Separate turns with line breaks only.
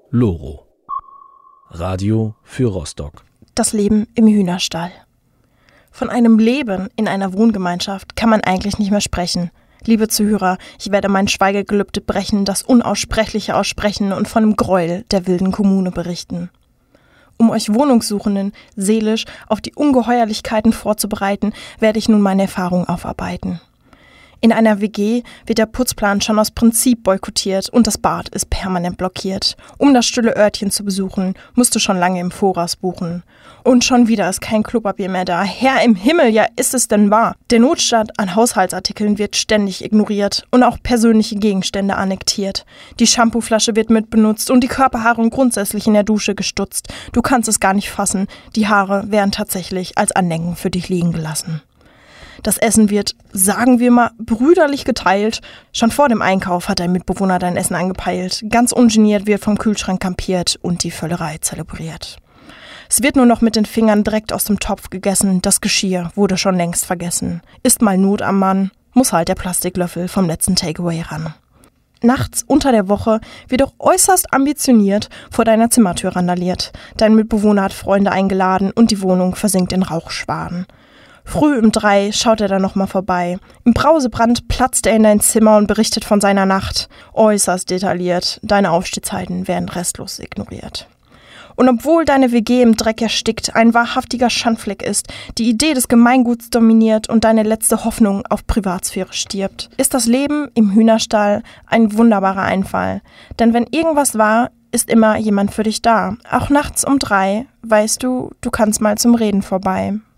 Loro. Radio für Rostock.
Das Leben im Hühnerstall. Von einem Leben in einer Wohngemeinschaft kann man eigentlich nicht mehr sprechen. Liebe Zuhörer, ich werde mein Schweigegelübde brechen, das Unaussprechliche aussprechen und von dem Gräuel der wilden Kommune berichten. Um euch Wohnungssuchenden seelisch auf die Ungeheuerlichkeiten vorzubereiten, werde ich nun meine Erfahrung aufarbeiten. In einer WG wird der Putzplan schon aus Prinzip boykottiert und das Bad ist permanent blockiert. Um das stille Örtchen zu besuchen, musst du schon lange im Voraus buchen. Und schon wieder ist kein Klopapier mehr da. Herr im Himmel, ja, ist es denn wahr? Der Notstand an Haushaltsartikeln wird ständig ignoriert und auch persönliche Gegenstände annektiert. Die Shampooflasche wird mitbenutzt und die Körperhaarung grundsätzlich in der Dusche gestutzt. Du kannst es gar nicht fassen. Die Haare werden tatsächlich als Andenken für dich liegen gelassen. Das Essen wird, sagen wir mal, brüderlich geteilt. Schon vor dem Einkauf hat dein Mitbewohner dein Essen angepeilt. Ganz ungeniert wird vom Kühlschrank kampiert und die Völlerei zelebriert. Es wird nur noch mit den Fingern direkt aus dem Topf gegessen. Das Geschirr wurde schon längst vergessen. Ist mal Not am Mann, muss halt der Plastiklöffel vom letzten Takeaway ran. Nachts unter der Woche wird auch äußerst ambitioniert vor deiner Zimmertür randaliert. Dein Mitbewohner hat Freunde eingeladen und die Wohnung versinkt in Rauchschwaden. Früh um 3 schaut er dann nochmal vorbei. Im Brausebrand platzt er in dein Zimmer und berichtet von seiner Nacht. Äußerst detailliert. Deine Aufstehzeiten werden restlos ignoriert. Und obwohl deine WG im Dreck erstickt, ein wahrhaftiger Schandfleck ist, die Idee des Gemeinguts dominiert und deine letzte Hoffnung auf Privatsphäre stirbt, ist das Leben im Hühnerstall ein wunderbarer Einfall. Denn wenn irgendwas war, ist immer jemand für dich da. Auch nachts um 3 weißt du, du kannst mal zum Reden vorbei.